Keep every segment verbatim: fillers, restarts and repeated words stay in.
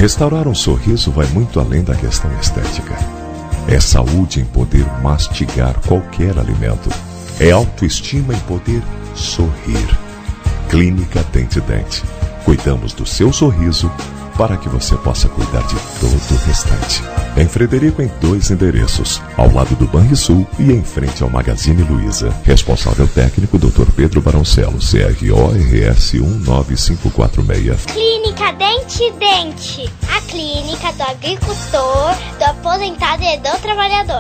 Restaurar um sorriso vai muito além da questão estética. É saúde em poder mastigar qualquer alimento. É autoestima em poder sorrir. Clínica Dente Dente. Cuidamos do seu sorriso para que você possa cuidar de todo o restante. Em Frederico, em dois endereços, ao lado do Banrisul e em frente ao Magazine Luiza. Responsável técnico doutor Pedro Baroncelo, C R O R S um nove cinco quatro seis. Clínica Dente Dente, a clínica do agricultor, do aposentado e do trabalhador.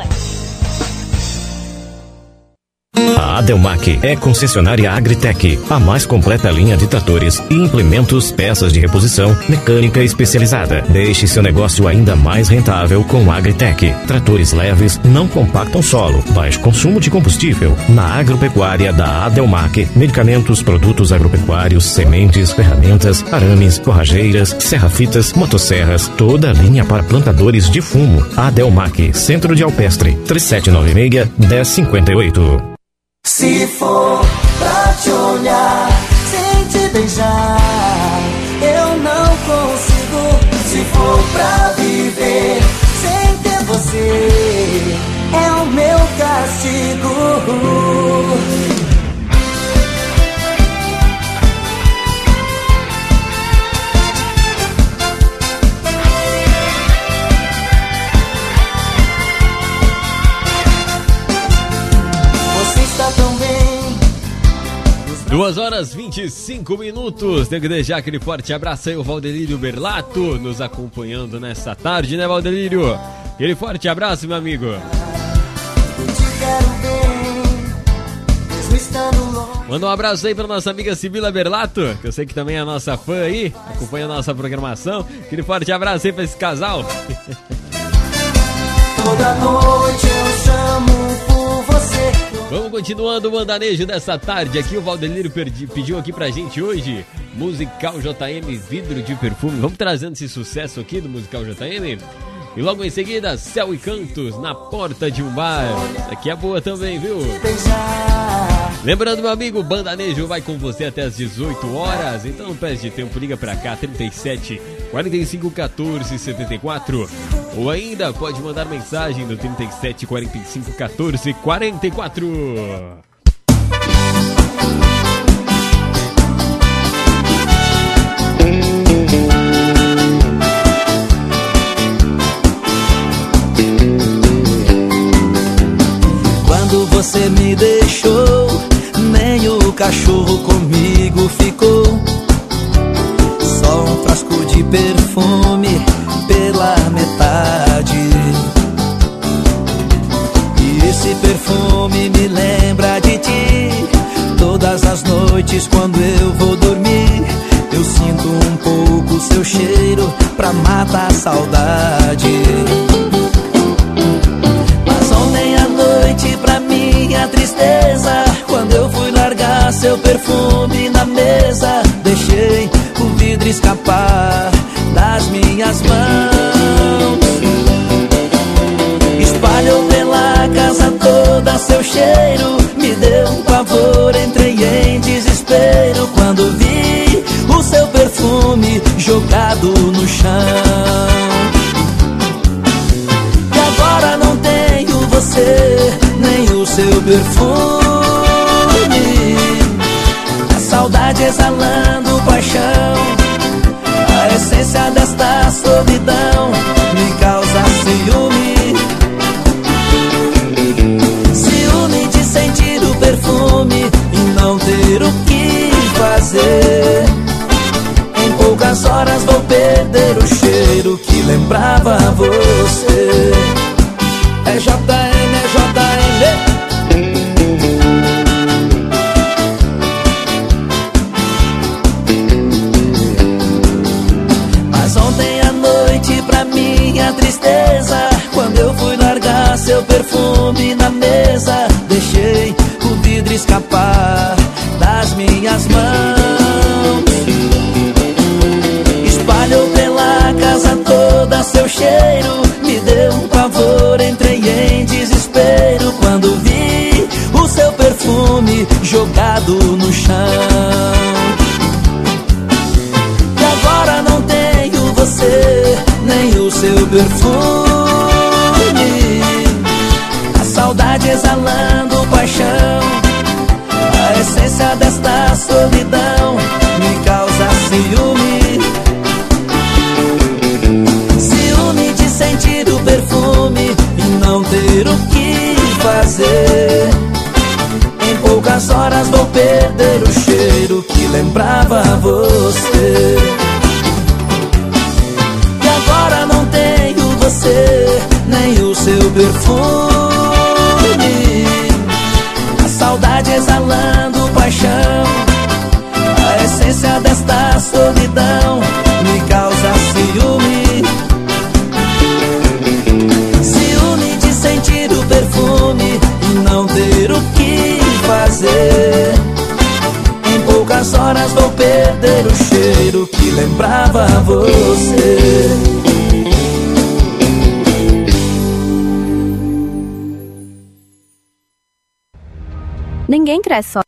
A Adelmac é concessionária Agritec, a mais completa linha de tratores e implementos, peças de reposição, mecânica especializada. Deixe seu negócio ainda mais rentável com a Agritec. Tratores leves, não compactam solo, baixo consumo de combustível. Na agropecuária da Adelmac, medicamentos, produtos agropecuários, sementes, ferramentas, arames, forrageiras, serra-fitas, motosserras, toda a linha para plantadores de fumo. Adelmac, Centro de Alpestre, três sete nove seis, um zero cinco oito. Se for pra te olhar sem te beijar, eu não consigo. Se for pra viver sem ter você, é o meu castigo. duas horas e vinte e cinco minutos. Tenho que deixar aquele forte abraço aí, o Valdelírio Berlato, nos acompanhando nessa tarde, né, Valdelírio? Aquele forte abraço, meu amigo. Manda um abraço aí pra nossa amiga Sibila Berlato, que eu sei que também é nossa fã aí, acompanha a nossa programação. Aquele forte abraço aí pra esse casal. Toda noite eu chamo por você. Vamos continuando o mandanejo dessa tarde aqui. O Valdelírio pediu aqui pra gente hoje Musical J M, Vidro de Perfume. Vamos trazendo esse sucesso aqui do Musical J M. E logo em seguida, Céu e Cantos, Na Porta de um Bar. Aqui é boa também, viu? Lembrando, meu amigo, o Bandanejo vai com você até as dezoito horas. Então não perde tempo, liga pra cá, trinta e sete, quarenta e cinco, quatorze, setenta e quatro. Ou ainda pode mandar mensagem no trinta e sete, quarenta e cinco, quatorze, quarenta e quatro. Quando você me deixou, nem o cachorro comigo ficou. Só um frasco de perfume pela metade. E esse perfume me lembra de ti. Todas as noites quando eu vou dormir, eu sinto um pouco seu cheiro pra matar a saudade. Mas ontem à noite, pra minha tristeza, quando eu fui largar seu perfume na mesa, deixei o vidro escapar das minhas mãos. Espalhou pela casa toda seu cheiro, me deu um pavor, entrei em desespero quando vi o seu perfume jogado no chão. E agora não tenho você, nem o seu perfume. A saudade exalando paixão, a essência desta solidão me causa ciúme. Ciúme de sentir o perfume e não ter o que fazer. Em poucas horas vou perder o cheiro que lembrava você. É J M, é J M. Mas ontem à noite, pra minha tristeza, quando eu fui largar seu perfume na mesa, deixei o vidro escapar das minhas mãos. Espalhou pela casa toda seu cheiro, me deu um pavor, entrei em desespero quando vi o seu perfume jogado no chão. E agora não tenho você, perfume, a saudade exalando paixão, a essência desta solidão me causa ciúme. Ciúme de sentir o perfume e não ter o que fazer. Em poucas horas vou perder o cheiro que lembrava você. E agora não tenho você, nem o seu perfume. A saudade exalando paixão, a essência desta solidão me causa ciúme. Ciúme de sentir o perfume e não ter o que fazer. Em poucas horas vou perder o cheiro que lembrava você. Ninguém cresce só.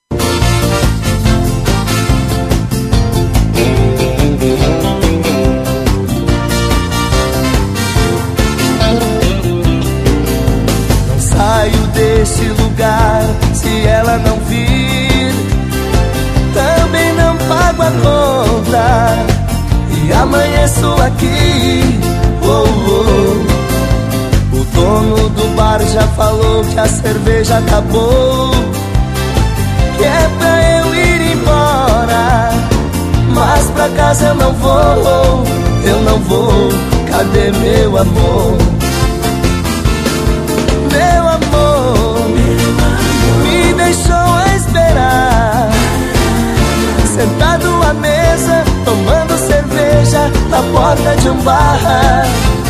Não saio desse lugar se ela não vir. Também não pago a conta e amanheço aqui. Oh, oh. O dono do bar já falou que a cerveja acabou, que é pra eu ir embora, mas pra casa eu não vou, eu não vou. Cadê meu amor? Meu amor, me deixou a esperar, sentado à mesa, tomando cerveja na porta de um bar.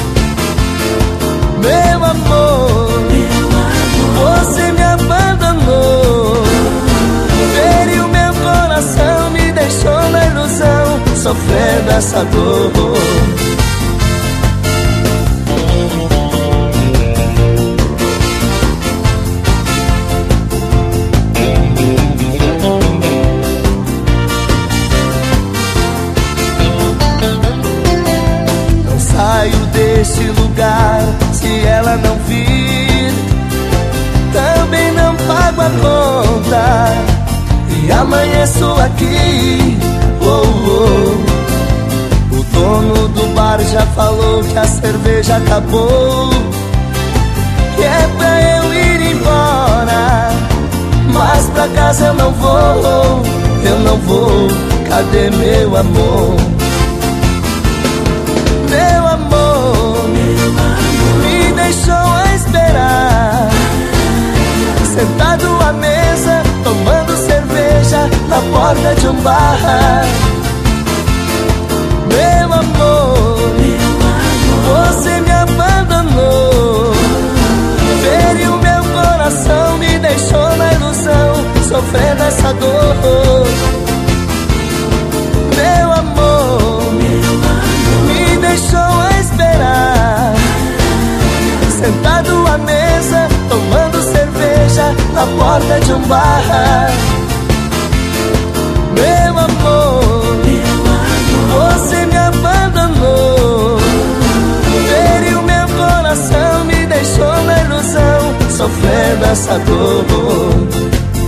Meu amor, você me abandonou, feriu meu coração, me deixou na ilusão, sofrendo essa dor. Não saio desse lugar se ela não vir. Também não pago a conta e amanheço aqui. Oh, oh. O dono do bar já falou que a cerveja acabou, que é pra eu ir embora, mas pra casa eu não vou, eu não vou. Cadê meu amor? Meu amor, me deixou a esperar, sentado à mesa, tomando cerveja na porta de um bar. Meu amor, você me abandonou, feriu meu coração, me deixou na ilusão, sofrendo essa dor. Meu amor, me deixou a esperar, sentado à mesa, tomando cerveja na porta de um bar. Meu amor, você me abandonou, feriu meu coração, me deixou na ilusão, sofrendo essa dor.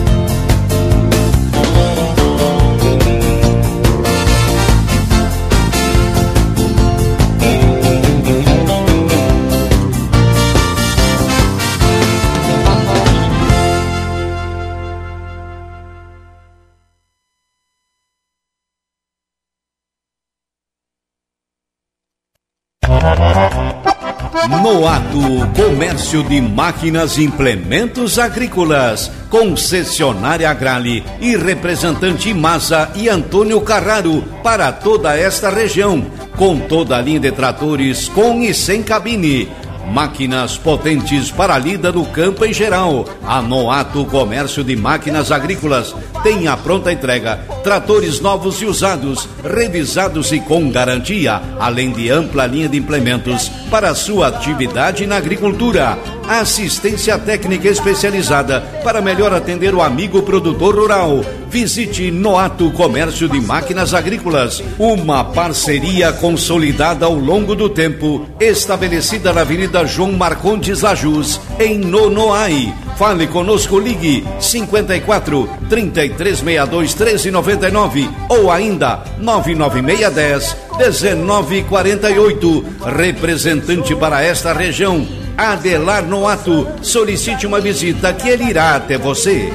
Noato Comércio de Máquinas e Implementos Agrícolas, concessionária Agrale e representante Masa e Antônio Carraro para toda esta região, com toda a linha de tratores com e sem cabine. Máquinas potentes para a lida do campo em geral. A Noato Comércio de Máquinas Agrícolas tem a pronta entrega, tratores novos e usados, revisados e com garantia, além de ampla linha de implementos para sua atividade na agricultura. Assistência técnica especializada para melhor atender o amigo produtor rural. Visite Noato Comércio de Máquinas Agrícolas, uma parceria consolidada ao longo do tempo, estabelecida na Avenida João Marcondes Lajus, em Nonoai. Fale conosco, ligue cinquenta e quatro, trinta e três sessenta e dois, treze noventa e nove ou ainda nove nove seis dez, dezenove quarenta e oito. Representante para esta região, Adelar Noato. Solicite uma visita que ele irá até você.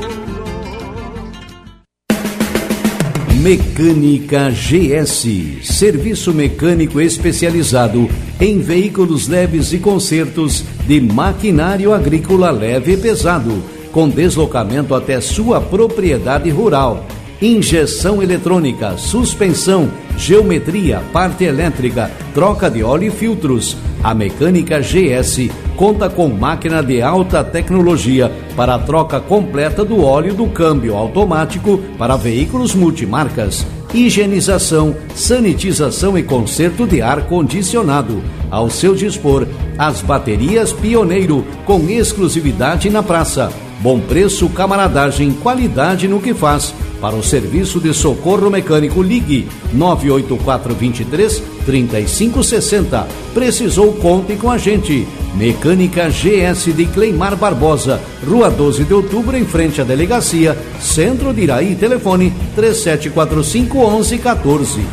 Mecânica G S, serviço mecânico especializado em veículos leves e consertos de maquinário agrícola leve e pesado, com deslocamento até sua propriedade rural. Injeção eletrônica, suspensão, geometria, parte elétrica, troca de óleo e filtros. A Mecânica G S conta com máquina de alta tecnologia para a troca completa do óleo do câmbio automático para veículos multimarcas, higienização, sanitização e conserto de ar-condicionado. Ao seu dispor, as baterias Pioneiro, com exclusividade na praça. Bom preço, camaradagem, qualidade no que faz. Para o serviço de socorro mecânico, ligue nove oito quatro, dois três, três cinco seis zero. Precisou, conte com a gente. Mecânica G S de Cleimar Barbosa, Rua doze de Outubro, em frente à delegacia, Centro de Iraí. Telefone três sete quatro cinco, onze, quatorze.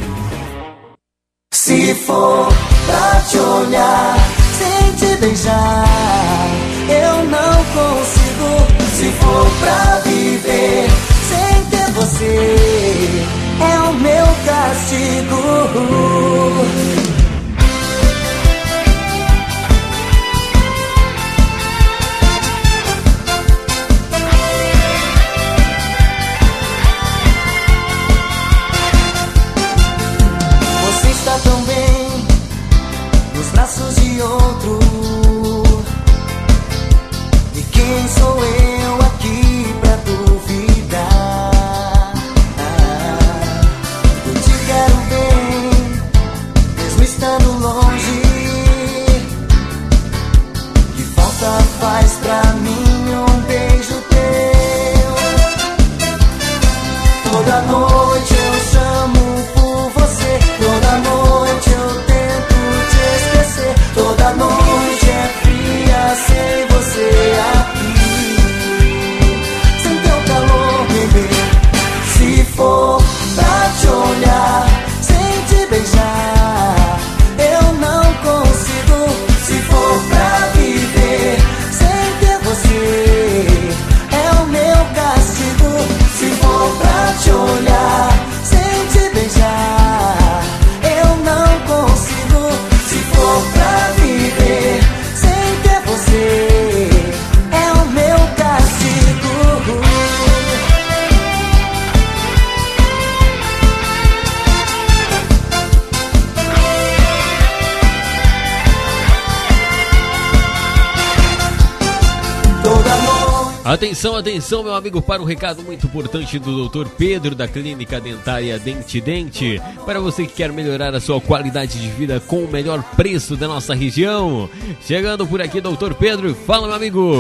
Se for pra te olhar sem te beijar, eu não consigo. Se for pra viver sem ter você, é o meu castigo. Você está tão bem nos braços de outro. E quem sou eu aqui pra duvidar? Eu te quero bem, mesmo estando longe. Que falta faz pra mim um beijo teu? Toda noite eu chamo por você, toda noite eu tento te esquecer, toda noite é fria sem você aqui, sem teu calor, bebê. Se for pra te olhar sem te beijar, eu não consigo. Se for pra viver sem ter você, é o meu castigo. Se for pra te olhar sem te beijar, eu não consigo. Se for pra viver sem ter você, é o meu castigo. Toda noite. Atenção, atenção, meu amigo, para um recado muito importante do doutor Pedro, da Clínica Dentária Dente Dente. Para você que quer melhorar a sua qualidade de vida com o melhor preço da nossa região. Chegando por aqui, doutor Pedro. Fala, meu amigo.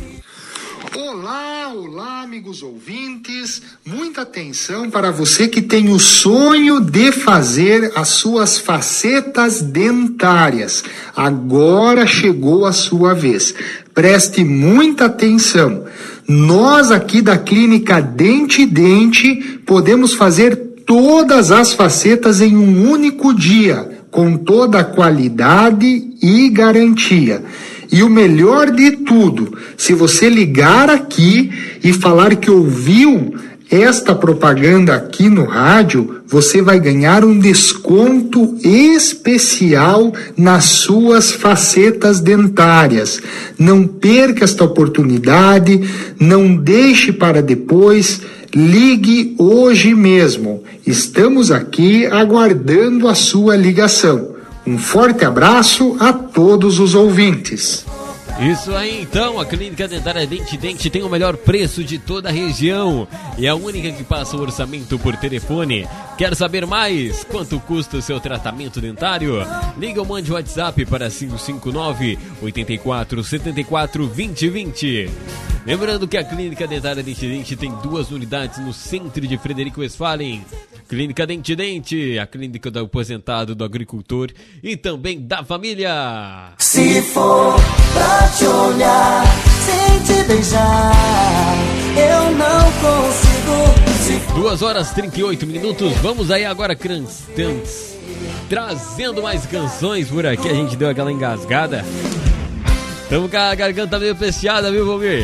Olá, olá, amigos ouvintes. Muita atenção para você que tem o sonho de fazer as suas facetas dentárias. Agora chegou a sua vez. Preste muita atenção. Nós aqui da Clínica Dente Dente podemos fazer todas as facetas em um único dia, com toda a qualidade e garantia. E o melhor de tudo, se você ligar aqui e falar que ouviu esta propaganda aqui no rádio, você vai ganhar um desconto especial nas suas facetas dentárias. Não perca esta oportunidade, não deixe para depois, ligue hoje mesmo. Estamos aqui aguardando a sua ligação. Um forte abraço a todos os ouvintes. Isso aí, então, a Clínica Dentária Dente Dente tem o melhor preço de toda a região e é a única que passa o orçamento por telefone. Quer saber mais? Quanto custa o seu tratamento dentário? Liga ou mande o WhatsApp para cinco cinco nove, oito quatro, sete quatro, dois zero dois zero. Lembrando que a Clínica Dentária Dente Dente tem duas unidades no centro de Frederico Westphalen. Clínica Dente Dente, a clínica do aposentado, do agricultor e também da família. Se for pra te olhar sem te beijar, eu não consigo. duas horas e trinta e oito minutos, vamos aí agora, Cranstantes, trazendo mais canções por aqui. A gente deu aquela engasgada. Estamos com a garganta meio fechada, viu, Valmir?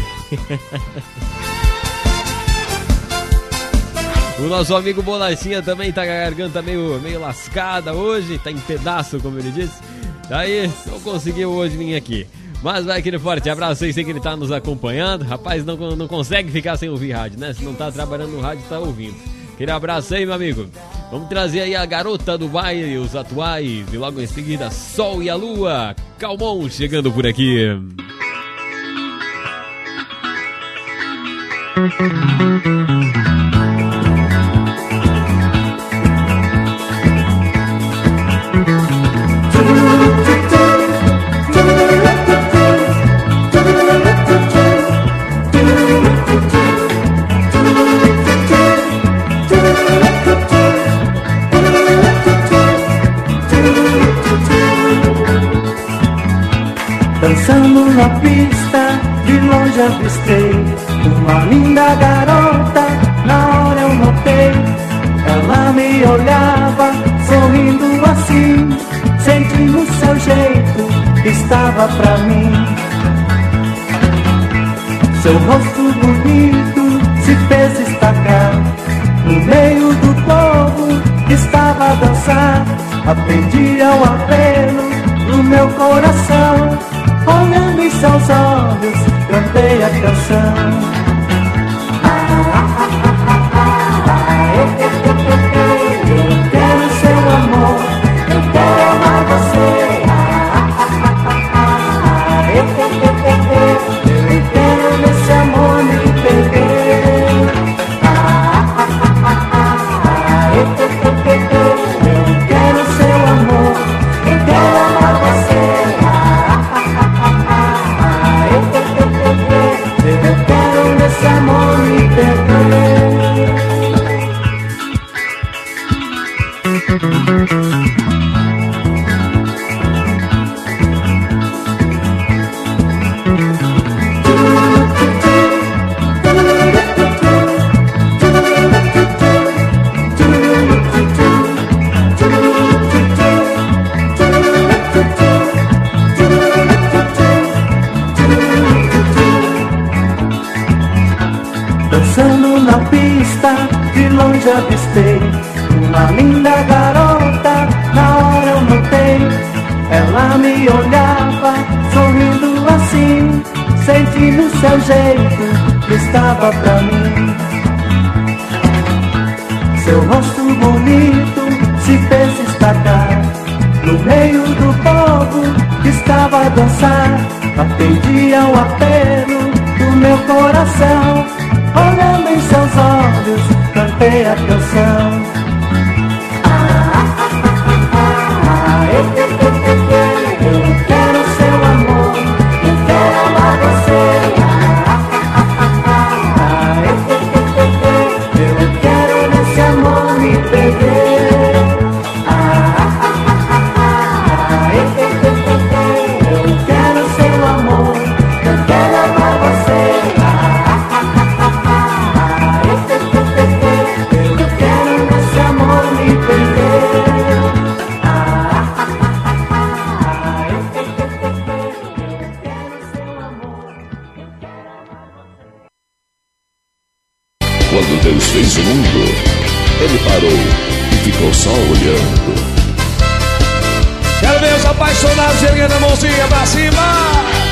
O nosso amigo Bolachinha também tá com a garganta meio, meio lascada hoje, tá em pedaço, como ele disse. Daí não conseguiu hoje vir aqui. Mas vai aquele forte abraço aí, sei que ele tá nos acompanhando. Rapaz, não, não consegue ficar sem ouvir rádio, né? Se não tá trabalhando no rádio, tá ouvindo. Aquele abraço aí, meu amigo. Vamos trazer aí a garota do baile, os atuais. E logo em seguida, Sol e a Lua. Calmon chegando por aqui. Dançando na pista, de longe avistei uma linda garota, na hora eu notei. Ela me olhava, sorrindo assim, sentindo o seu jeito, que estava pra mim. Seu rosto bonito se fez destacar no meio do povo que estava a dançar. Atendia o apelo no meu coração, olhando em seus olhos, cantei a canção. Eu quero seu amor, eu quero amar você. Eu quero nesse amor me perder. Eu quero seu amor, eu quero amar você. Eu quero nesse amor me perder. Dançando na pista, de longe avistei uma linda garota, na hora eu notei. Ela me olhava, sorrindo assim, sentindo seu jeito, que estava pra mim. Seu rosto bonito se fez destacar no meio do povo que estava a dançar. Atendia o apelo do meu coração, olhando em seus olhos, cantei a canção. Eu quero seu amor, eu quero amar você. Eu quero nesse amor me perder. Eu quero seu amor, eu quero amar você. Eu quero nesse amor me perder. Quando Deus fez o mundo, Ele parou e ficou só olhando. Quero ver os apaixonados erguendo a mãozinha pra cima.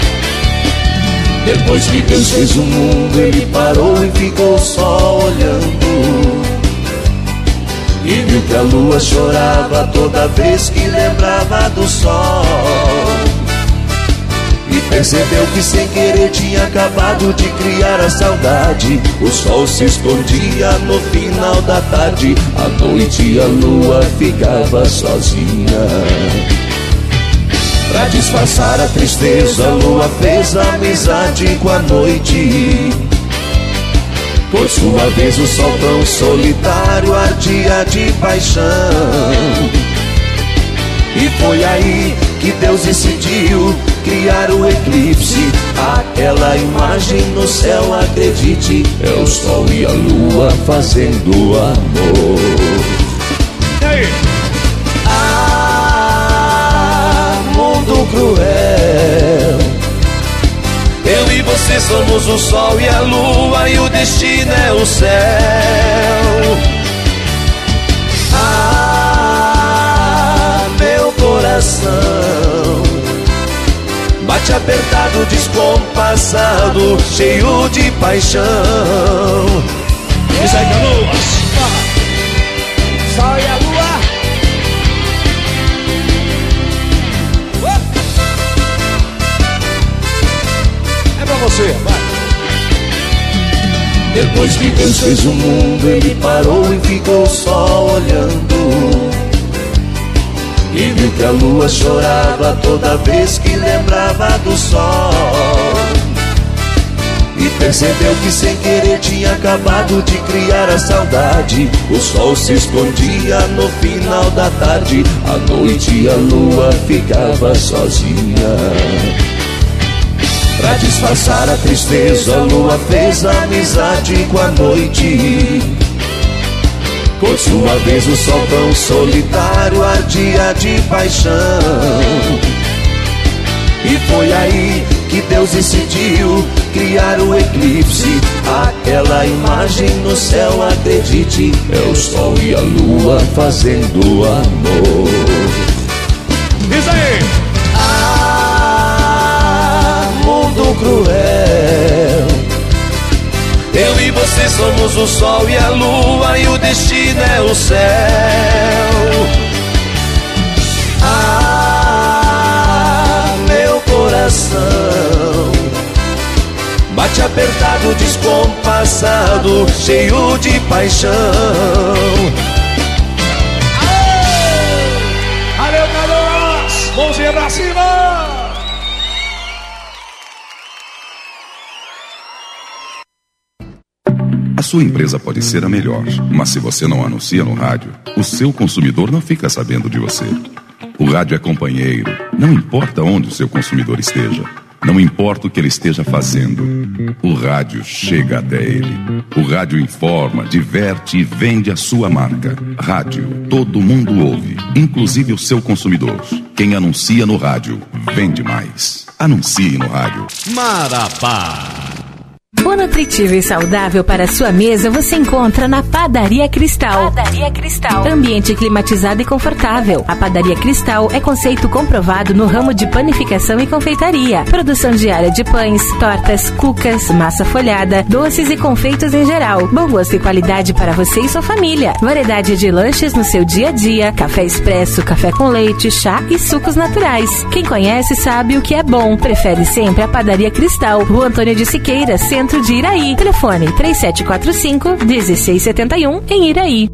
Depois que Deus fez o mundo, Ele parou e ficou só olhando. E viu que a lua chorava toda vez que lembrava do sol. E percebeu que sem querer tinha acabado de criar a saudade. O sol se escondia no final da tarde, à noite a lua ficava sozinha. Pra disfarçar a tristeza, a lua fez amizade com a noite. Por sua vez o sol tão solitário ardia de paixão. E foi aí que Deus decidiu criar o eclipse. Aquela imagem no céu, acredite, é o sol e a lua fazendo amor. E aí? Ah, mundo cruel. Eu e você somos o sol e a lua, e o destino é o céu. Ah, meu coração bate apertado, descompassado, cheio de paixão. Isso aí, Canoas. Sol e a lua. É pra você, vai. Depois que Deus fez o mundo, ele parou e ficou só olhando. E viu que a lua chorava toda vez que lembrava do sol. E percebeu que sem querer tinha acabado de criar a saudade. O sol se escondia no final da tarde, à noite a lua ficava sozinha. Pra disfarçar a tristeza, a lua fez amizade com a noite. Por sua vez o sol tão solitário ardia de paixão. E foi aí que Deus decidiu criar o eclipse. Aquela imagem no céu, acredite, é o sol e a lua fazendo amor. Diz aí! Ah, mundo cruel. Eu e você somos o sol e a lua, e o destino é o céu. Ah, meu coração bate apertado, descompassado, cheio de paixão. Valeu, Canoas! Mãozinha pra cima! A sua empresa pode ser a melhor, mas se você não anuncia no rádio, o seu consumidor não fica sabendo de você. O rádio é companheiro, não importa onde o seu consumidor esteja, não importa o que ele esteja fazendo, o rádio chega até ele. O rádio informa, diverte e vende a sua marca. Rádio, todo mundo ouve, inclusive o seu consumidor. Quem anuncia no rádio, vende mais. Anuncie no rádio. Marabá. O nutritivo e saudável para a sua mesa você encontra na Padaria Cristal. Padaria Cristal. Ambiente climatizado e confortável. A Padaria Cristal é conceito comprovado no ramo de panificação e confeitaria. Produção diária de pães, tortas, cucas, massa folhada, doces e confeitos em geral. Bom gosto e qualidade para você e sua família. Variedade de lanches no seu dia a dia. Café expresso, café com leite, chá e sucos naturais. Quem conhece sabe o que é bom. Prefere sempre a Padaria Cristal. Rua Antônio de Siqueira, centro de Iraí. Telefone três sete quatro cinco, um seis sete um em Iraí.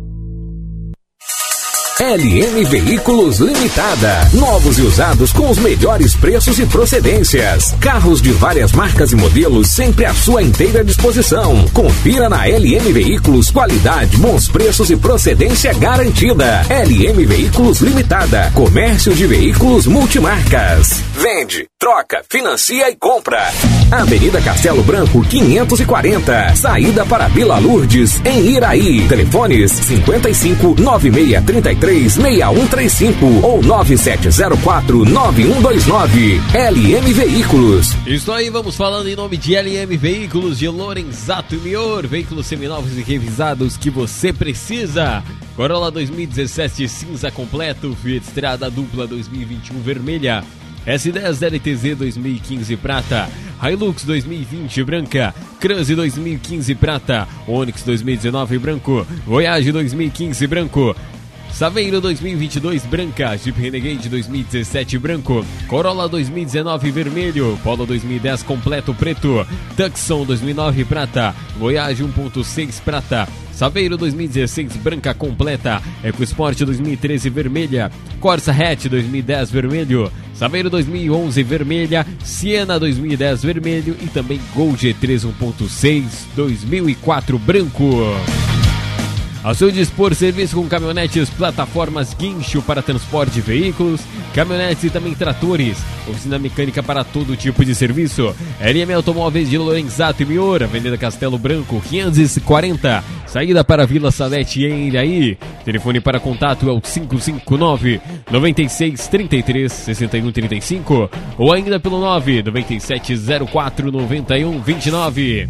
L M Veículos Limitada. Novos e usados com os melhores preços e procedências. Carros de várias marcas e modelos sempre à sua inteira disposição. Confira na L M Veículos qualidade, bons preços e procedência garantida. L M Veículos Limitada. Comércio de veículos multimarcas. Vende, troca, financia e compra. Avenida Castelo Branco quinhentos e quarenta. Saída para Vila Lourdes, em Iraí. Telefones cinquenta e cinco, nove seis três três, seis um três cinco ou nove sete zero quatro, nove um dois nove. L M Veículos. Isso aí, vamos falando em nome de L M Veículos de Lorenzato e Mior. Veículos seminovos e revisados que você precisa. Corolla dois mil e dezessete cinza completo, Fiat Strada dupla dois mil e vinte e um vermelha, S dez L T Z dois mil e quinze prata, Hilux dois mil e vinte branca, Cruze dois mil e quinze prata, Onix dois mil e dezenove branco, Voyage dois mil e quinze branco, Saveiro dois mil e vinte e dois branca, Jeep Renegade dois mil e dezessete branco, Corolla dois mil e dezenove vermelho, Polo dois mil e dez completo preto, Tucson dois mil e nove prata, Voyage um ponto seis prata, Saveiro dois mil e dezesseis branca completa, EcoSport dois mil e treze vermelha, Corsa Hatch dois mil e dez vermelho, Saveiro dois mil e onze vermelha, Siena dois mil e dez vermelho e também Gol G três um ponto seis dois mil e quatro branco. Ao seu dispor, serviço com caminhonetes, plataformas, guincho para transporte de veículos, caminhonetes e também tratores. Oficina mecânica para todo tipo de serviço. L M Automóveis de Lorenzato e Miura, Avenida Castelo Branco, quinhentos e quarenta. Saída para Vila Salete em Ilhaí. Telefone para contato é o cinco cinco nove, nove seis, três três, seis um três cinco ou ainda pelo nove nove sete zero quatro, nove um dois nove.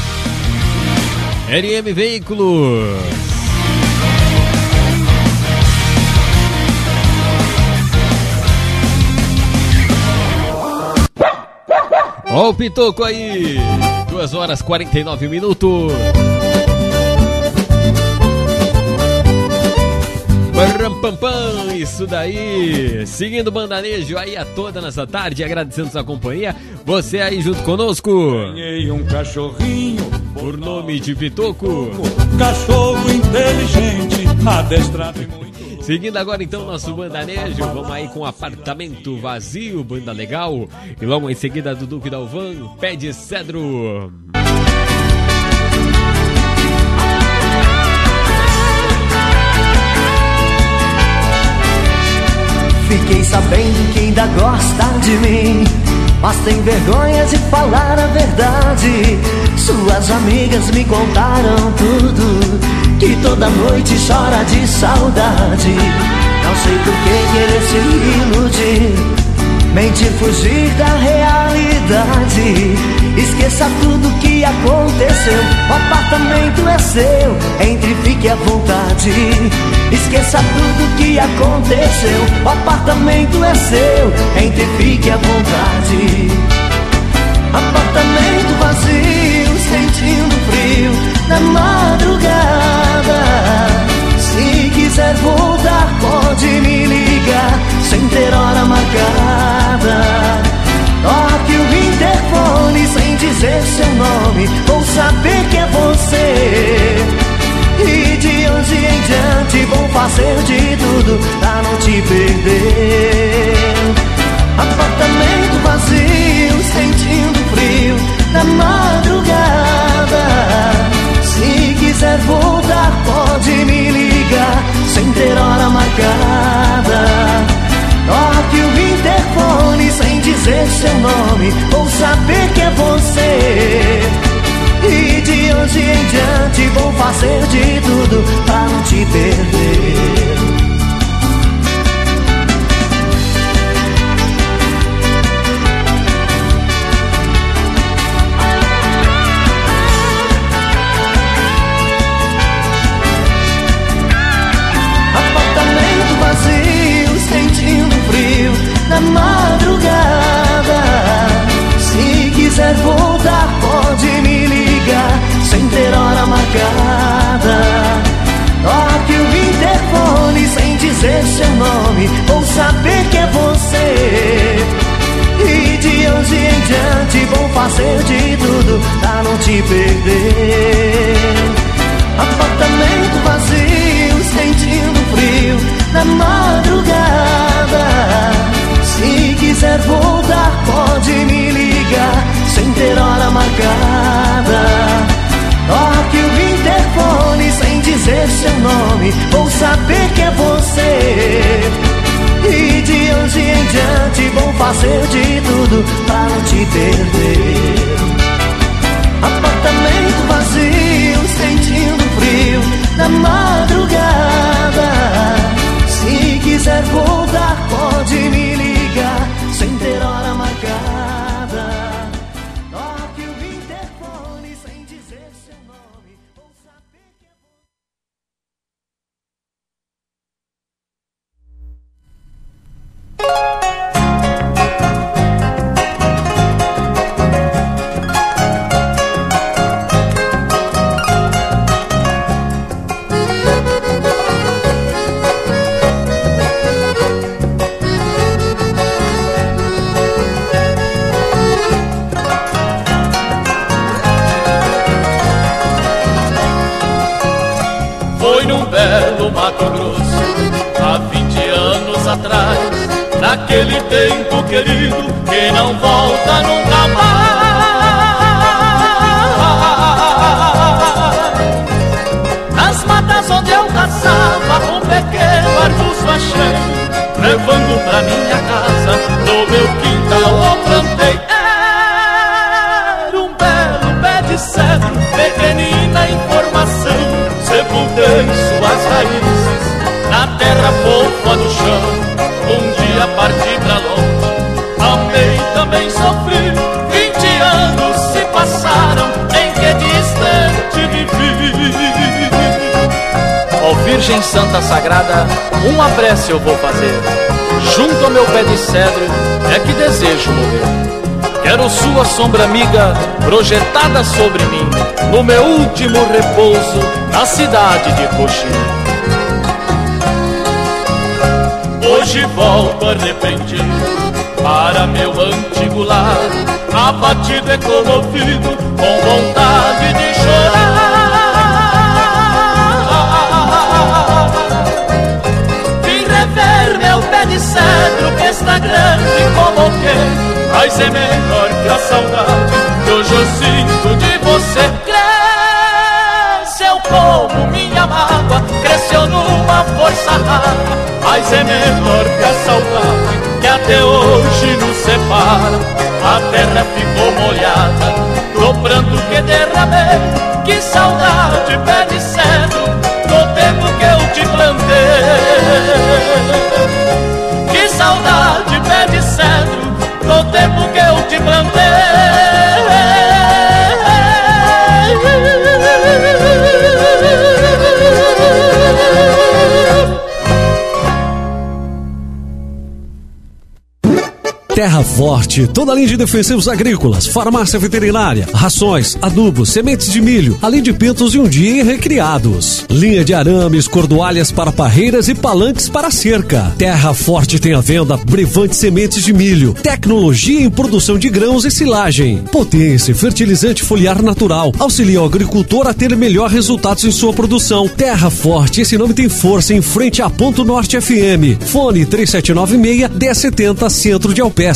L M Veículos. Ó o Pitoco aí, duas horas e quarenta e nove minutos. Parampampam, isso daí. Seguindo o bandanejo aí a toda nessa tarde, agradecendo sua companhia. Você aí junto conosco. Ganhei um cachorrinho por nome de Pitoco. Cachorro inteligente, adestrado e muito. Seguindo agora então nosso bandanejo, vamos aí com Apartamento Vazio, banda legal. E logo em seguida do Duque Dalvan, Pé de Cedro. Fiquei sabendo que ainda gosta de mim, mas tem vergonha de falar a verdade. Suas amigas me contaram tudo, que toda noite chora de saudade. Não sei por que querer se iludir, mentir, fugir da realidade. Esqueça tudo que aconteceu, o apartamento é seu, entre e fique à vontade. Esqueça tudo que aconteceu, o apartamento é seu, entre e fique à vontade. Apartamento vazio, sentindo frio na madrugada. Se quiser voltar, pode me ligar, sem ter hora marcada. Toque o interfone sem dizer seu nome, vou saber que é você. E de hoje em diante vou fazer de tudo pra não te perder. Apartamento vazio, sentindo frio na madrugada. Se quiser voltar, pode me ligar, sem ter hora marcada. Toque o interfone sem dizer seu nome, vou saber que é você. E de hoje em diante vou fazer de tudo pra não te perder. Apartamento vazio, sentindo frio na madrugada. Se quiser voltar, pode me ligar, sem ter hora marcada. Toque o interfone sem dizer seu nome, vou saber que é você. E de hoje em diante vou fazer de tudo pra não te perder. Apartamento vazio, sentindo frio na madrugada. Se quiser voltar, pode me ligar, sem ter hora marcada. Toque o interfone sem dizer seu nome, vou saber que é você. E de hoje em diante vou fazer de tudo pra não te perder. Apartamento vazio, sentindo frio na madrugada. Se quiser voltar, pode me ligar, sem ter hora marcada. Toque o interfone sem dizer seu nome, vou saber que é atrás, naquele tempo querido que não volta nunca mais. Nas matas onde eu caçava, um pequeno arbusto achei, levando pra minha casa, no meu quintal eu plantei. Era um belo pé de cedro, pequenina em formação, sepultei suas raízes na terra fofa do chão. Um dia parti pra longe, amei, também sofri. Vinte anos se passaram, em que distante vivi. Ó Virgem Santa Sagrada, uma prece eu vou fazer. Junto ao meu pé de cedro é que desejo morrer. Quero sua sombra amiga projetada sobre mim, no meu último repouso na cidade de Coxim. Hoje volto arrependido para meu antigo lar, abatido e comovido, com vontade de chorar. Vim rever meu pé de cedro que está grande como o quê, mas é melhor que a saudade que hoje eu sinto de você. Cresceu como minha mágoa, cresceu numa força rara, mas é melhor que a saudade que até hoje nos separa. A terra ficou molhada do pranto que derramei. Que saudade, pé de cedro, do tempo que eu te plantei. Que saudade, pé de cedro, do tempo que eu te plantei. Terra Forte, toda a linha de defensivos agrícolas, farmácia veterinária, rações, adubos, sementes de milho, além de pintos e um dia recriados. Linha de arames, cordoalhas para parreiras e palanques para cerca. Terra Forte tem à venda Brevante sementes de milho, tecnologia em produção de grãos e silagem, potência, fertilizante foliar natural, auxilia o agricultor a ter melhor resultados em sua produção. Terra Forte, esse nome tem força em frente a Ponto Norte F M. Fone três sete nove seis, um zero sete zero, Centro de Alpestre.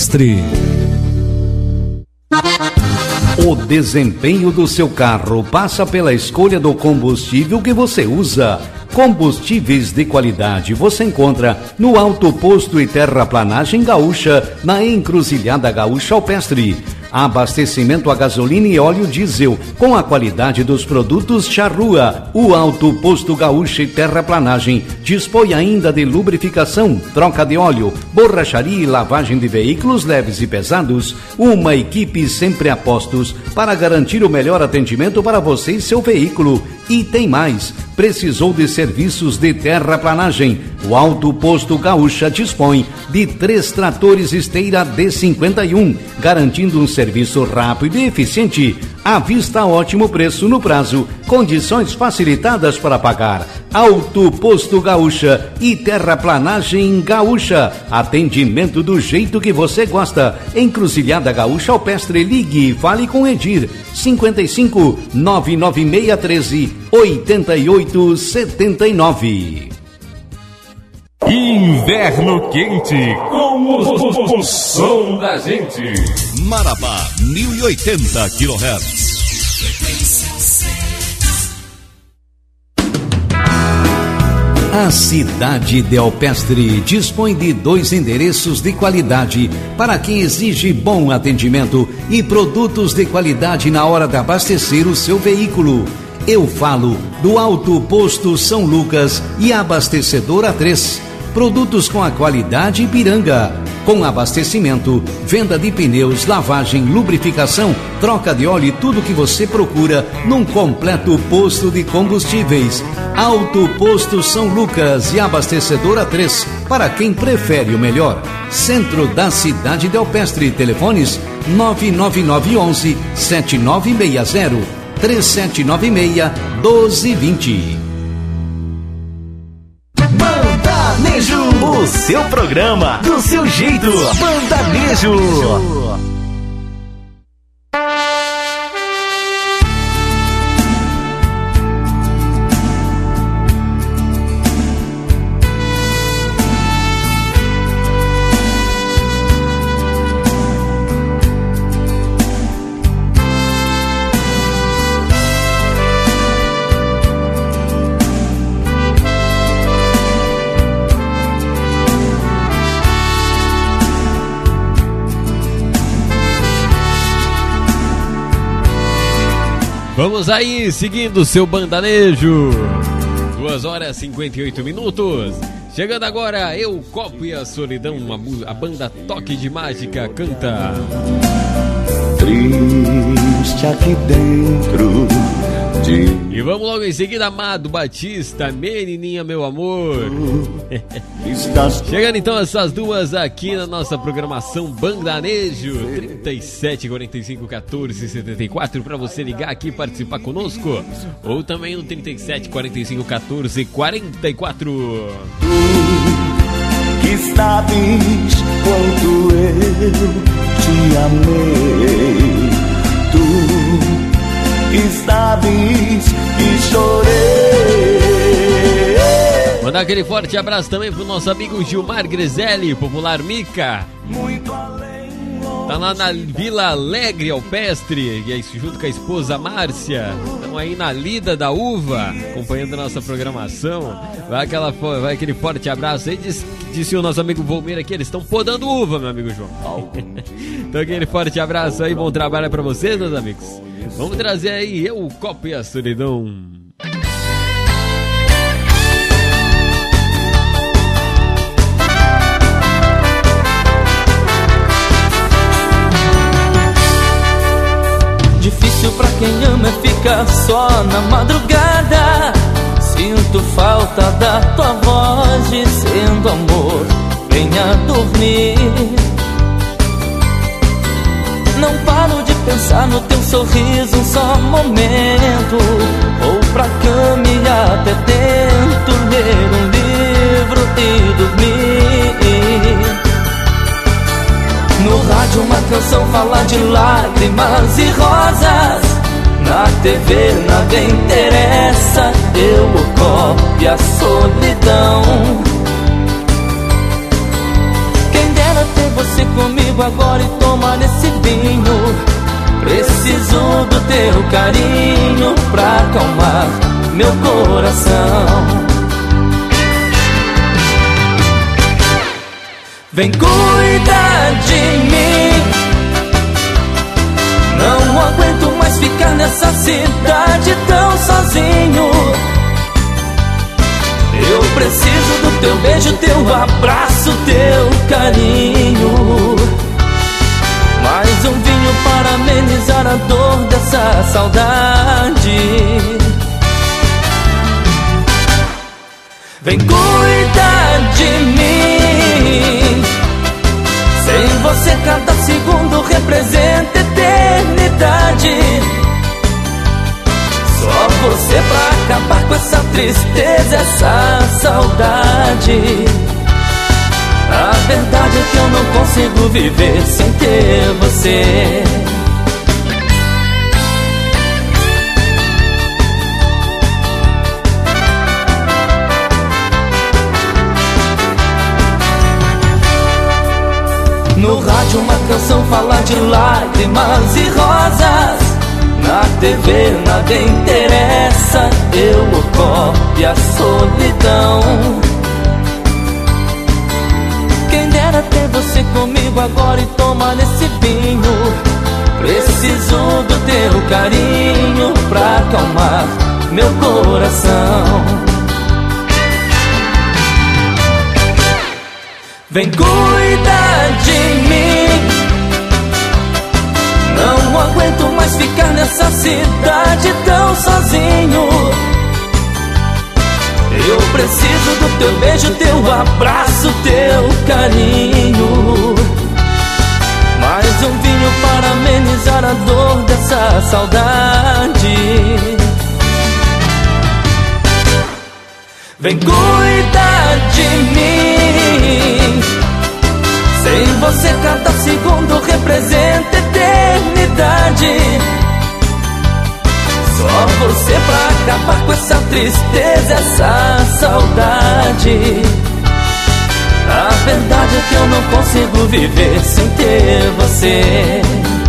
O desempenho do seu carro passa pela escolha do combustível que você usa. Combustíveis de qualidade você encontra no Alto Posto e Terraplanagem Gaúcha, na Encruzilhada Gaúcha Alpestre. Abastecimento a gasolina e óleo diesel com a qualidade dos produtos Charrua. O Alto Posto Gaúcha e Terraplanagem dispõe ainda de lubrificação, troca de óleo, borracharia e lavagem de veículos leves e pesados. Uma equipe sempre a postos para garantir o melhor atendimento para você e seu veículo. E tem mais, precisou de serviços de terraplanagem? O Alto Posto Gaúcha dispõe de três tratores esteira D cinquenta e um, garantindo um serviço rápido e eficiente. À vista, ótimo preço no prazo, condições facilitadas para pagar. Alto Posto Gaúcha e Terraplanagem Gaúcha. Atendimento do jeito que você gosta. Encruzilhada Gaúcha Alpestre, ligue e fale com Edir. cinquenta e cinco, nove nove seis, treze, oitenta e oito, setenta e nove. Inverno quente com o, o som da gente. Marabá mil e oitenta quilohertz. A cidade de Alpestre dispõe de dois endereços de qualidade para quem exige bom atendimento e produtos de qualidade na hora de abastecer o seu veículo. Eu falo do Alto Posto São Lucas e Abastecedora três. Produtos com a qualidade Ipiranga, com abastecimento, venda de pneus, lavagem, lubrificação, troca de óleo e tudo que você procura num completo posto de combustíveis. Alto Posto São Lucas e Abastecedora três, para quem prefere o melhor. Centro da cidade de Alpestre. Telefones nove nove nove um um, sete nove seis zero, três sete nove seis, um dois dois zero. Bandanejo, o seu programa, do seu jeito. Bandanejo. Vamos aí, seguindo o seu bandanejo. duas horas e cinquenta e oito minutos. Chegando agora, Eu, Copo e a Solidão, a, a banda Toque de Mágica canta. Triste aqui dentro de... E vamos logo em seguida, Amado Batista, Menininha Meu Amor. Chegando então essas duas aqui na nossa programação Bandanejo, trinta e sete, quarenta e cinco, quatorze, setenta e quatro, para você ligar aqui e participar conosco, ou também no trinta e sete, quarenta e cinco, quatorze, quarenta e quatro. Que sabes quanto eu te amei, tu que sabes que chorei. Mandar aquele forte abraço também pro nosso amigo Gilmar Griselli, popular Mica. Tá lá na Vila Alegre Alpestre, e aí, junto com a esposa Márcia. Estão aí na Lida da Uva, acompanhando a nossa programação. Vai, aquela, vai aquele forte abraço aí. Disse, disse o nosso amigo Volmir aqui, eles estão podando uva, meu amigo João. Então aquele forte abraço aí, bom trabalho pra vocês, meus amigos. Vamos trazer aí Eu, o Copo e a Solidão. Difícil pra quem ama é ficar só na madrugada. Sinto falta da tua voz dizendo amor, venha dormir. Não paro de pensar no teu sorriso um só momento. Vou pra cama e até tento ler um livro e dormir. No rádio uma canção fala de lágrimas e rosas. Na T V nada interessa, eu, o copo e a solidão. Quem dera ter você comigo agora e tomar esse vinho. Preciso do teu carinho pra acalmar meu coração. Vem cuidar de mim. Não aguento mais ficar nessa cidade tão sozinho. Eu preciso do teu beijo, teu abraço, teu carinho. Mais um vinho para amenizar a dor dessa saudade. Vem cuidar de mim. Sem você cada segundo representa eternidade. Só você pra acabar com essa tristeza, essa saudade. A verdade é que eu não consigo viver sem ter você. No rádio uma canção fala de lágrimas e rosas. Na T V nada interessa, eu, o copo e a solidão. Quem dera ter você comigo agora e tomar esse vinho. Preciso do teu carinho pra acalmar meu coração. Vem cuidar de mim. Não aguento mais ficar nessa cidade tão sozinho. Eu preciso do teu beijo, teu abraço, teu carinho. Mais um vinho para amenizar a dor dessa saudade. Vem cuidar de mim. Sem você cada segundo representa eternidade. Só você pra acabar com essa tristeza, essa saudade. A verdade é que eu não consigo viver sem ter você.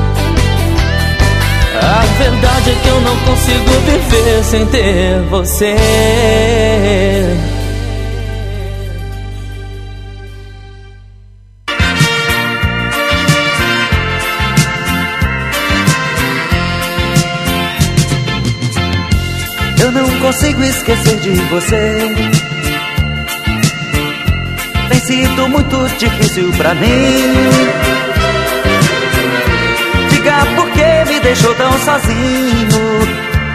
A verdade é que eu não consigo viver sem ter você. consigo esquecer de você. Tem sido muito difícil pra mim. Diga por que me deixou tão sozinho,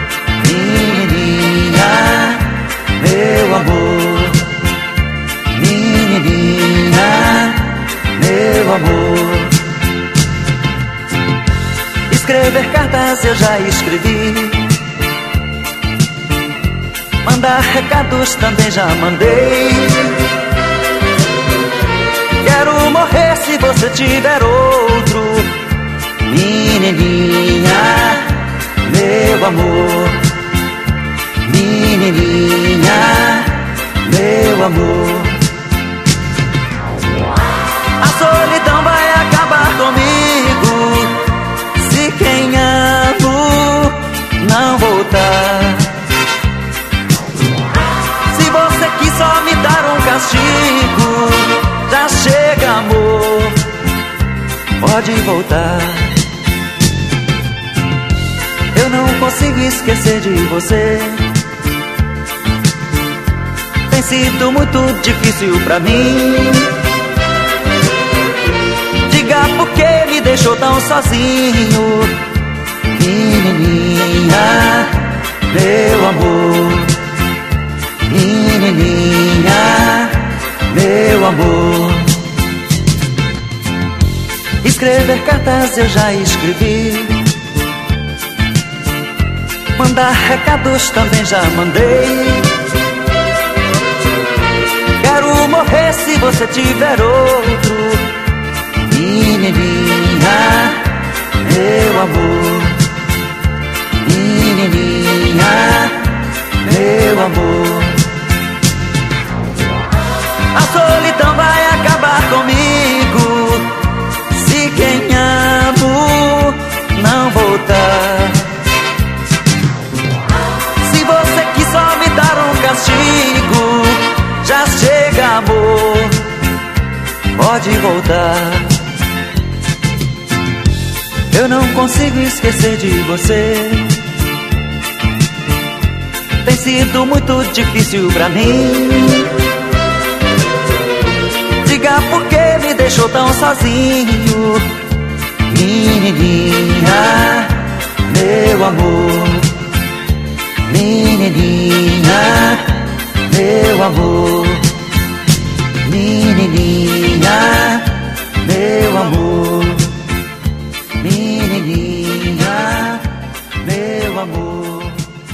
menininha, meu amor. Menininha, meu amor. Escrever cartas eu já escrevi, mandar recados também já mandei. Quero morrer se você tiver outro, menininha, meu amor. Menininha, meu amor. A solidão vai acabar comigo se quem amo não voltar. Se você quis só me dar um castigo, já chega, amor, pode voltar. Eu não consigo esquecer de você. Tem sido muito difícil pra mim. Diga por que me deixou tão sozinho, menininha, meu amor. Menininha, meu amor. Escrever cartas eu já escrevi, mandar recados também já mandei. Quero morrer se você tiver outro, menininha, meu amor. Menininha, meu amor. A solidão vai acabar comigo se quem amo não voltar. Se você quis só me dar um castigo, já chega, amor, pode voltar. Eu não consigo esquecer de você. Tem sido muito difícil pra mim. Diga por que me deixou tão sozinho, menininha, meu amor. Menininha, meu amor. Menininha, meu amor. Menininha, meu amor.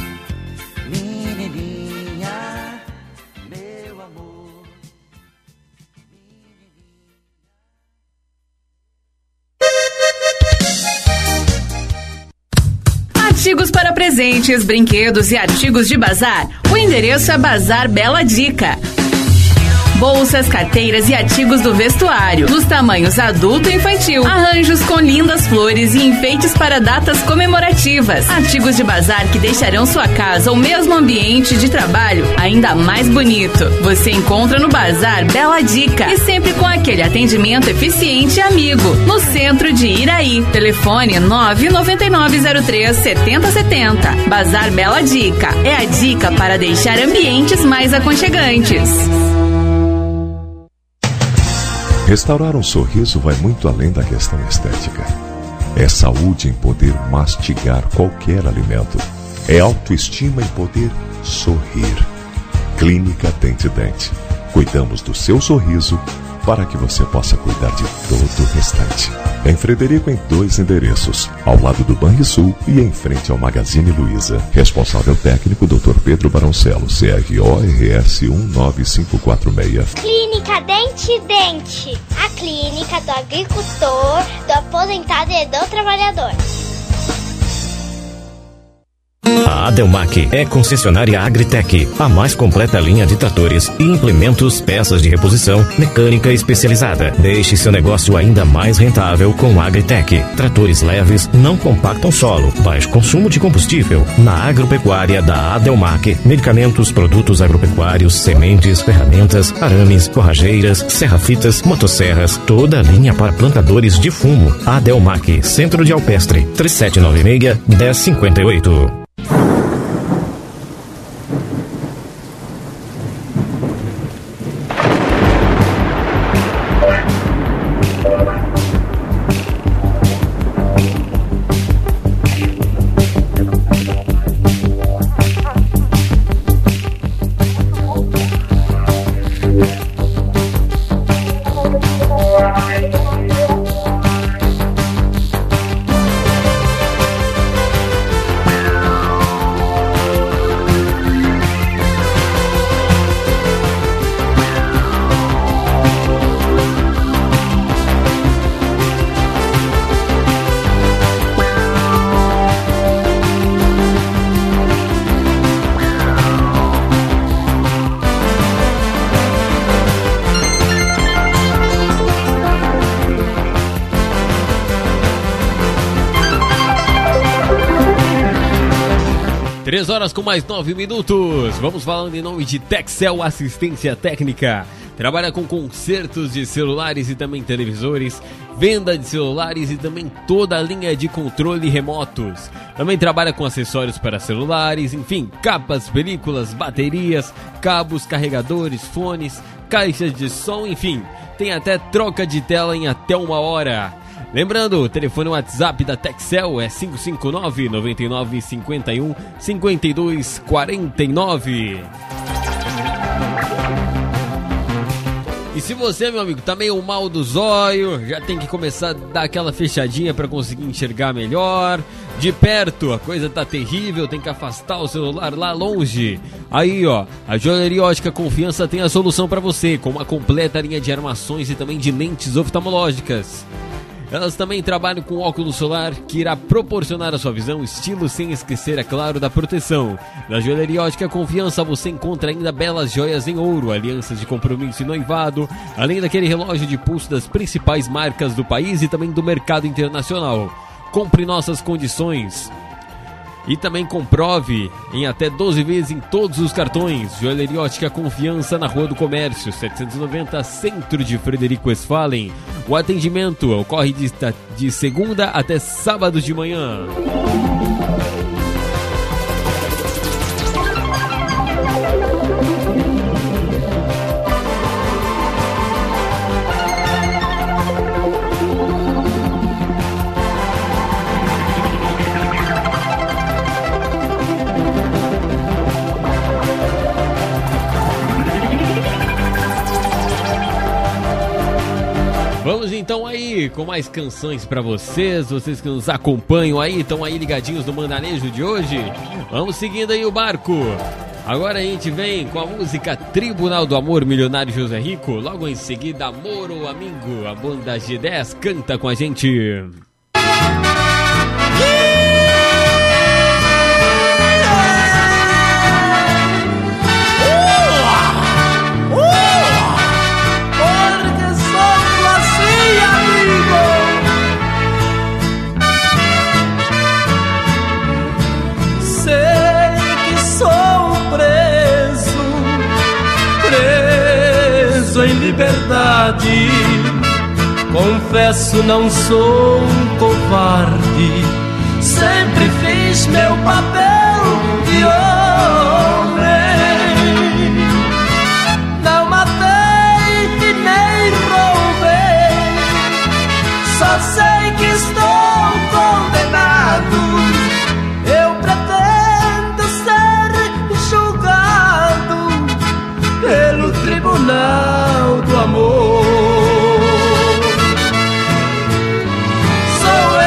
Menininha, meu amor. Artigos para presentes, brinquedos e artigos de bazar. O endereço é Bazar Bela Dica. Bolsas, carteiras e artigos do vestuário, nos tamanhos adulto e infantil. Arranjos com lindas flores e enfeites para datas comemorativas. Artigos de bazar que deixarão sua casa ou mesmo ambiente de trabalho ainda mais bonito. Você encontra no Bazar Bela Dica e sempre com aquele atendimento eficiente e amigo. No centro de Iraí. Telefone nove nove nove zero três sete zero sete zero. Bazar Bela Dica é a dica para deixar ambientes mais aconchegantes. Restaurar um sorriso vai muito além da questão estética. É saúde em poder mastigar qualquer alimento. É autoestima em poder sorrir. Clínica Dente Dente. Cuidamos do seu sorriso para que você possa cuidar de todo o restante. Em Frederico, em dois endereços, ao lado do Banrisul e em frente ao Magazine Luiza. Responsável técnico doutor Pedro Baroncelo, C R O R S um nove cinco quatro seis. Clínica Dente Dente, a clínica do agricultor, do aposentado e do trabalhador. A Adelmac é concessionária Agritec, a mais completa linha de tratores e implementos, peças de reposição, mecânica especializada. Deixe seu negócio ainda mais rentável com a Agritec. Tratores leves não compactam solo, baixo consumo de combustível. Na agropecuária da Adelmac, medicamentos, produtos agropecuários, sementes, ferramentas, arames, forrageiras, serra-fitas, motosserras, toda a linha para plantadores de fumo. Adelmac, Centro de Alpestre, três sete nove seis, um zero cinco oito. Três horas com mais nove minutos. Vamos falando em nome de Texel Assistência Técnica. Trabalha com consertos de celulares e também televisores, venda de celulares e também toda a linha de controle remotos. Também trabalha com acessórios para celulares, enfim, capas, películas, baterias, cabos, carregadores, fones, caixas de som, enfim. Tem até troca de tela em até uma hora. Lembrando, o telefone WhatsApp da Texel é cinco cinco nove, nove nove cinco um, cinco dois quatro nove. E se você, meu amigo, tá meio mal do zóio, já tem que começar a dar aquela fechadinha para conseguir enxergar melhor. De perto, a coisa tá terrível, tem que afastar o celular lá longe. Aí, ó, a Joalheria Ótica Confiança tem a solução para você, com uma completa linha de armações e também de lentes oftalmológicas. Elas também trabalham com óculos solar que irá proporcionar à sua visão estilo sem esquecer, é claro, da proteção. Na Joalheria Ótica Confiança você encontra ainda belas joias em ouro, alianças de compromisso e noivado, além daquele relógio de pulso das principais marcas do país e também do mercado internacional. Compre nossas condições e também comprove em até doze vezes em todos os cartões. Joalheria Ótica Confiança na Rua do Comércio, setecentos e noventa, centro de Frederico Westphalen. O atendimento ocorre de, de segunda até sábado de manhã. Vamos então aí com mais canções pra vocês, vocês que nos acompanham aí, estão aí ligadinhos no Mandanejo de hoje. Vamos seguindo aí o barco. Agora a gente vem com a música Tribunal do Amor, Milionário José Rico. Logo em seguida, Amor ou Amigo, a banda G dez canta com a gente. Em liberdade, confesso não sou um covarde, sempre fiz meu papel de homem, não matei e nem roubei, só sei que estou condenado, eu pretendo ser julgado pelo tribunal do amor. Sou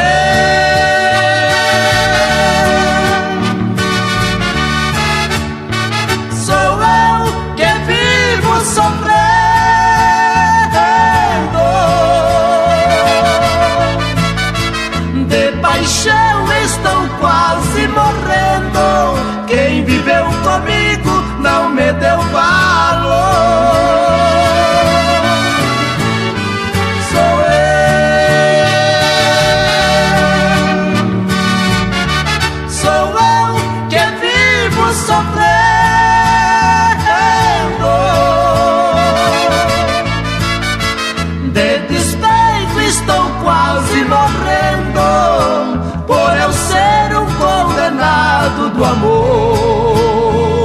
eu, sou eu que vivo sofrendo, de paixão estou quase morrendo, quem viveu comigo não me deu valor. Do amor.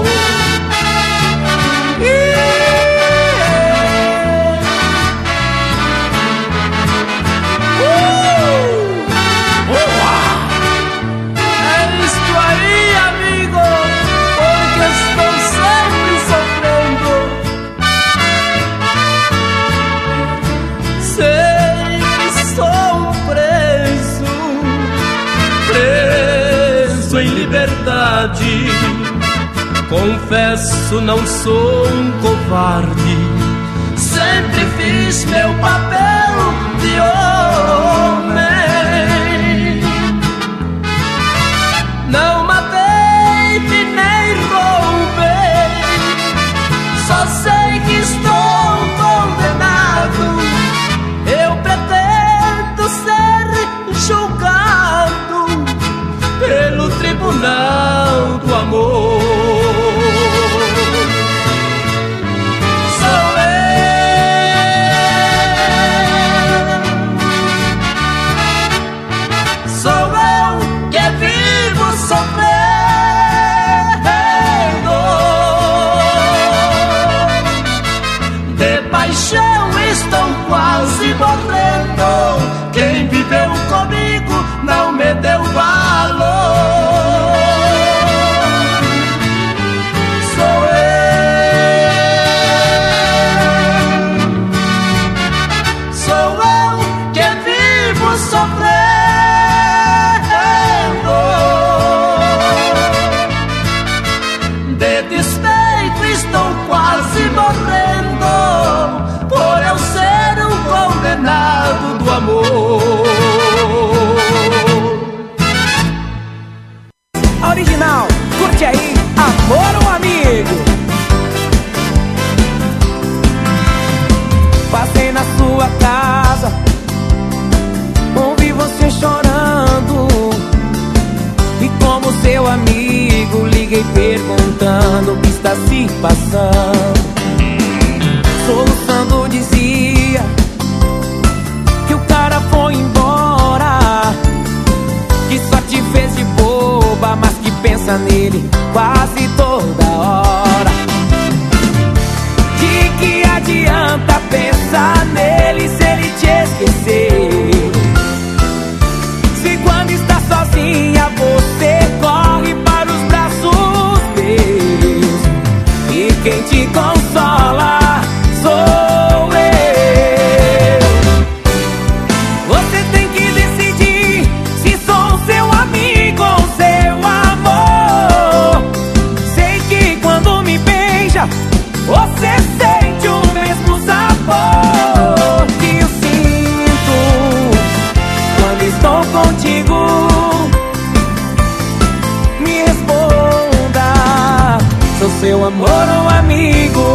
É isto aí, amigo, porque estou sempre sofrendo. Sei que sou um preso, preso em liberdade. Confesso, não sou um covarde, sempre fiz meu papel de homem, não matei e nem roubei, só sei que estou condenado, eu pretendo ser julgado pelo tribunal do amor. sofrendo. De despeito estou quase morrendo, por eu ser um condenado do amor. Original, curte aí, Amor ou Amigo. Passei na sua casa, ouvi você chorando, e como seu amigo liguei perguntando o que está se passando. Soluçando dizia que o cara foi embora, que só te fez de boba, mas que pensa nele quase toda hora. De que adianta pensar nele se ele te esquecer, se quando está sozinha você corre para os braços meus, e quem te consola sou eu. Você tem que decidir se sou seu amigo ou seu amor. Sei que quando me beija você sente o mesmo sabor que eu sinto quando estou contigo. Me responda, sou seu amor ou amigo?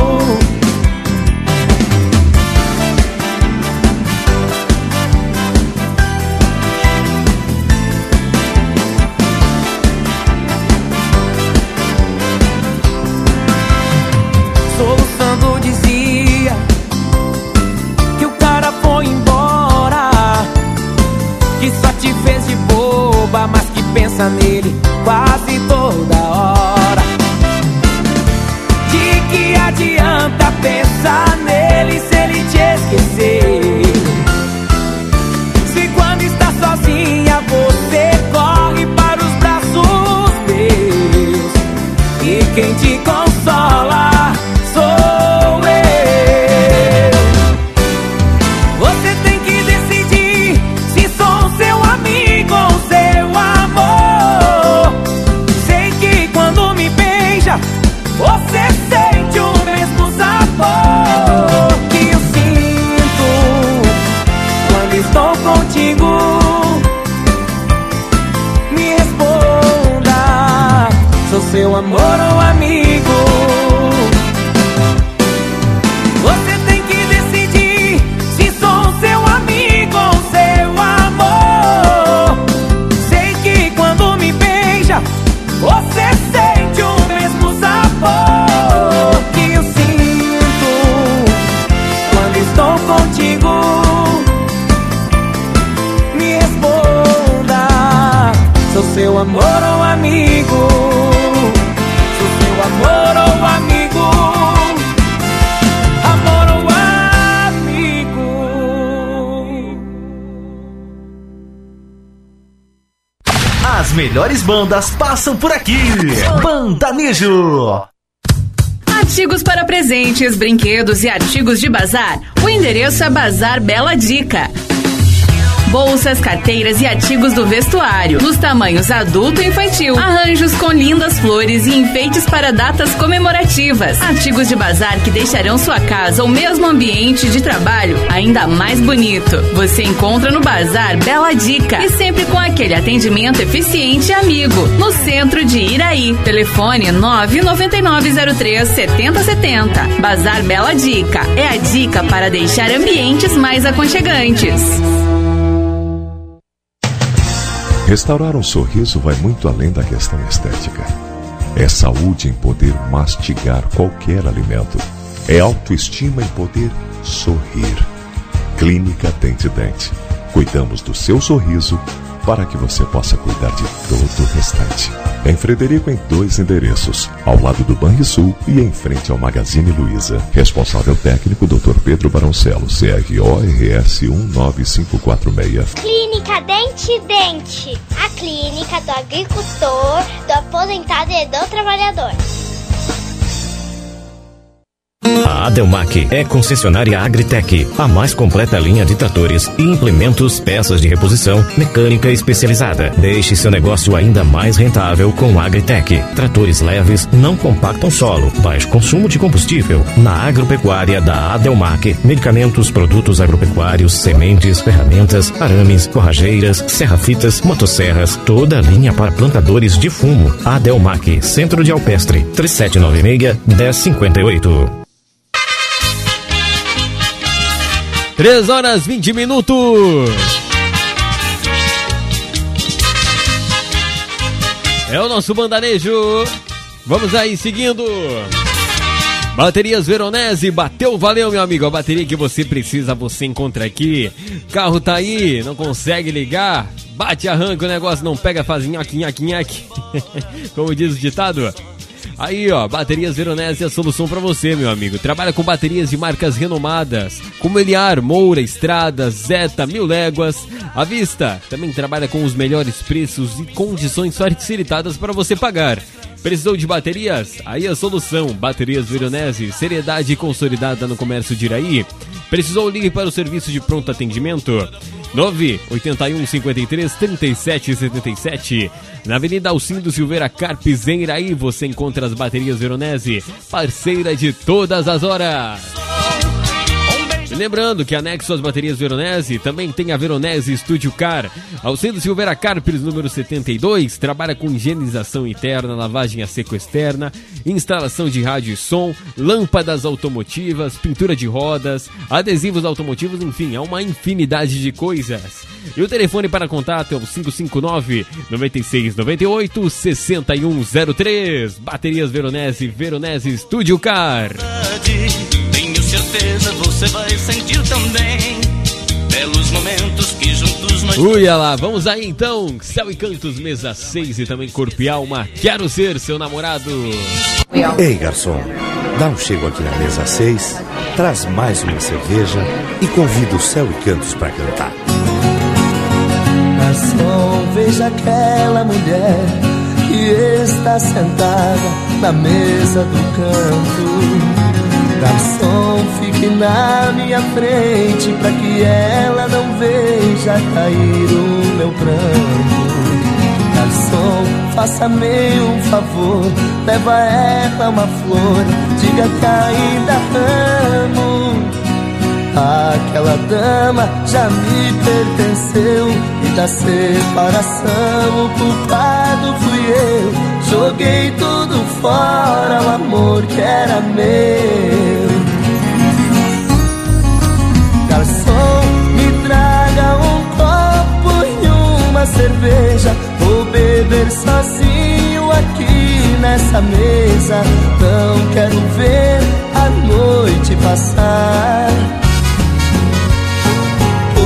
Soluçando dizia que o cara foi embora, que só te fez de boba, mas que pensa nele quase toda hora. De que adianta pensar nele se ele te esquecer, se quando está sozinha você corre para os braços meus, e quem te consola sou eu. Você tem que decidir se sou seu amigo ou seu amor. Sei que quando me beija você sente o mesmo sabor que eu sinto quando estou contigo. Me responda, sou seu amor ou amigo? Você tem que decidir se sou seu amigo ou seu amor. Sei que quando me beija você sente o mesmo sabor que eu sinto quando estou contigo. Me responda, sou seu amor ou amigo? Sou seu amor ou amigo? Amor ou amigo? As melhores bandas passam por aqui. Bandanejo. Artigos para presentes, brinquedos e artigos de bazar. O endereço é Bazar Bela Dica. Bolsas, carteiras e artigos do vestuário, nos tamanhos adulto e infantil. Arranjos com lindas flores e enfeites para datas comemorativas. Artigos de bazar que deixarão sua casa ou mesmo ambiente de trabalho ainda mais bonito. Você encontra no Bazar Bela Dica e sempre com aquele atendimento eficiente e amigo. No centro de Iraí. Telefone nove nove nove zero três sete zero sete zero. Bazar Bela Dica é a dica para deixar ambientes mais aconchegantes. Restaurar um sorriso vai muito além da questão estética. É saúde em poder mastigar qualquer alimento. É autoestima em poder sorrir. Clínica Dente Dente. Cuidamos do seu sorriso para que você possa cuidar de todo o restante. Em Frederico, em dois endereços, ao lado do Banrisul e em frente ao Magazine Luiza. Responsável técnico doutor Pedro Baroncelo, C R O R S um nove cinco quatro seis. Clínica Dente Dente, a clínica do agricultor, do aposentado e do trabalhador. A Adelmac é concessionária Agritec, a mais completa linha de tratores e implementos, peças de reposição, mecânica especializada. Deixe seu negócio ainda mais rentável com Agritec. Tratores leves não compactam solo, baixo consumo de combustível. Na agropecuária da Adelmac, medicamentos, produtos agropecuários, sementes, ferramentas, arames, forrageiras, serra-fitas, motosserras, toda a linha para plantadores de fumo. Adelmac, Centro de Alpestre, três sete nove seis, um zero cinco oito. três horas e vinte minutos. É o nosso bandanejo. Vamos aí, seguindo. Baterias Veronese, bateu, valeu, meu amigo. A bateria que você precisa, você encontra aqui. Carro tá aí, não consegue ligar? Bate, arranca, o negócio não pega, faz nhoque, nhoque, nhoque. Como diz o ditado. Aí, ó, Baterias Veronese é a solução pra você, meu amigo. Trabalha com baterias de marcas renomadas, como Eliar, Moura, Estrada, Zeta, Mil Léguas. À vista, também trabalha com os melhores preços e condições facilitadas para você pagar. Precisou de baterias? Aí a solução, Baterias Veronese, seriedade consolidada no comércio de Iraí. Precisou, ligue para o serviço de pronto atendimento nove oito um cinco três três sete sete sete. Na Avenida Alcindo Silveira Carpes, em Iraí, você encontra as Baterias Veronese, parceira de todas as horas. E lembrando que anexo às Baterias Veronese também tem a Veronese Studio Car. Alcindo Silveira Carpes, número setenta e dois, trabalha com higienização interna, lavagem a seco externa, instalação de rádio e som, lâmpadas automotivas, pintura de rodas, adesivos automotivos, enfim, é uma infinidade de coisas. E o telefone para contato é o cinco cinco nove, nove seis nove oito, seis um zero três. Baterias Veronese, Veronese Studio Car. Tenho certeza você vai sentir também belos momentos que juntos nós... Uia lá, vamos aí então. Céu e Cantos, mesa seis e também Corpo e Alma. Quero ser seu namorado. Ei, garçom, dá um chego aqui na mesa seis, traz mais uma cerveja e convida o Céu e Cantos pra cantar. Garçom, veja aquela mulher que está sentada na mesa do canto. Garçom, fique na minha frente pra que ela não veja cair o meu pranto. Garçom, faça-me um favor, leva ela uma flor, diga que ainda amo. Aquela dama já me pertenceu e da separação o culpado fui eu. Joguei tudo fora, o amor que era meu. Garçom, me traga um copo e uma cerveja. Vou beber sozinho aqui nessa mesa.